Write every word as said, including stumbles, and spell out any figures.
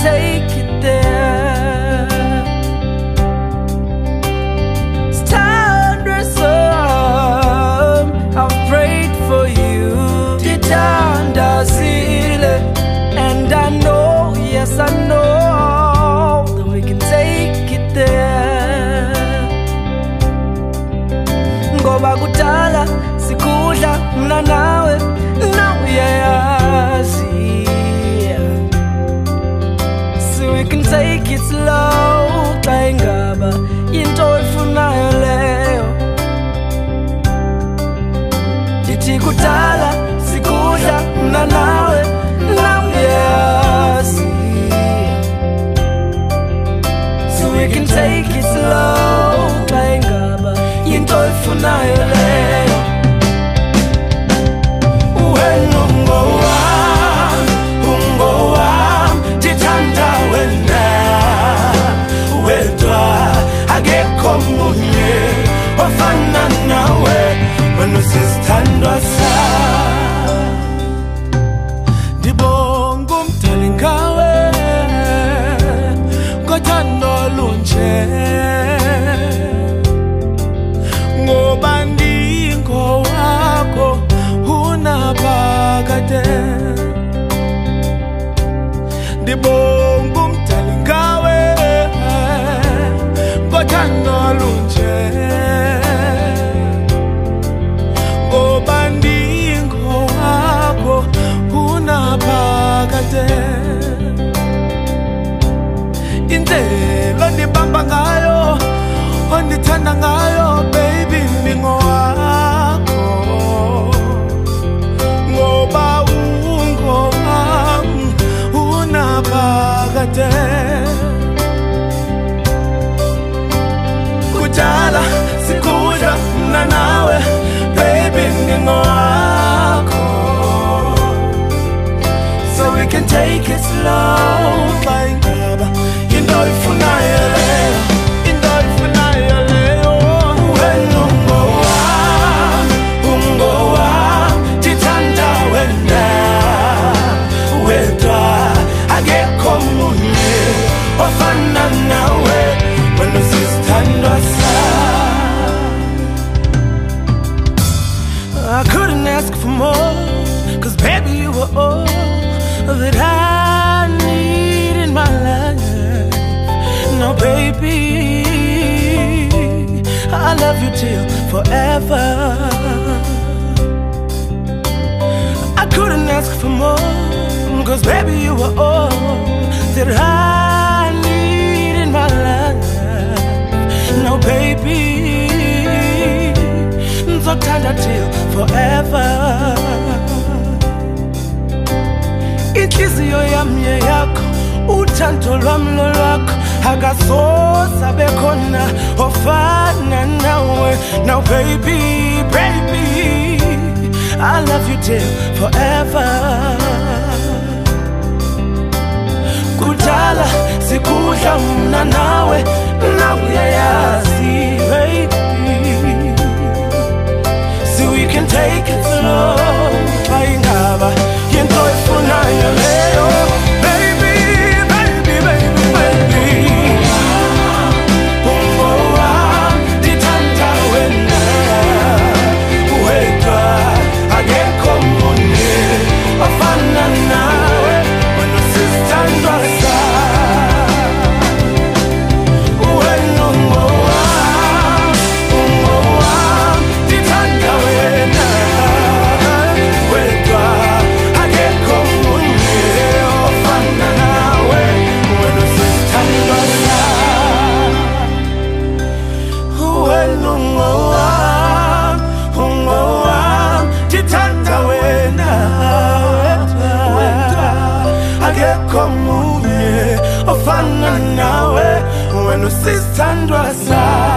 take it there. Stand some, I've prayed for you. And I know, yes I know that we can take it there. Ngoba kudala sikudla mina nawe nawe uyayazi. So we can take it slow xa ingaba into oyifunayo leyo. Ndithi kudala sikudla mina nawe nawe uyayazi. So we can take it slow xa ingaba into oyifunayo leyo. Wena ungowami, ungowami, ndithanda wena wedwa, akekho omunye ofana nawe. Wena usisithandwa sami, ndibonga umdali ngawe ngothando olunje. Ngoba ndingowakho unaphakade, ndibonga umdali ngawe ngothando olunje. Ngoba ndingowakho unaphakade, indlela ondibamba ngayo ondithanda ngayo baby ndingowakho. Ngoba ungowami unaphakade, kudala sikudla mina nawe baby ndingowakho. So we can take it slow xa ingaba into oyifunayo leyo, into oyifunayo leyo. Wena ungowami, ungowami, ndithanda wena wedwa, akekho omunye ofana nawe. Wena usisithandwa sami. I couldn't ask for more, cause baby you were all that I need in my life. Now baby, I love you till forever. I couldn't ask for more, cause baby you were all that I need in my life. Now baby, ngizothanda till forever. Inhliziyo yami yakho, uthando lwami lolwakho, akasoze abe khona ofana nawe. Now baby, baby, I love you till forever. Kudala sikudla mina nawe nawe uyayazi baby. So we can take it slow xa ingaba into oyifunayo leyo. Baby, baby, baby, baby, ungowami, ndithanda wena wedwa, akekho omunye ofana nawe. Wena usisithandwa sami. Wena ungowami, ungowami, ndithanda wena wedwa, akekho omunye ofana nawe. Wena usisithandwa sami. Wena ungowami, ungowami, ndithanda wena wedwa, akekho omunye ofana nawe. Wena usisithandwa sami.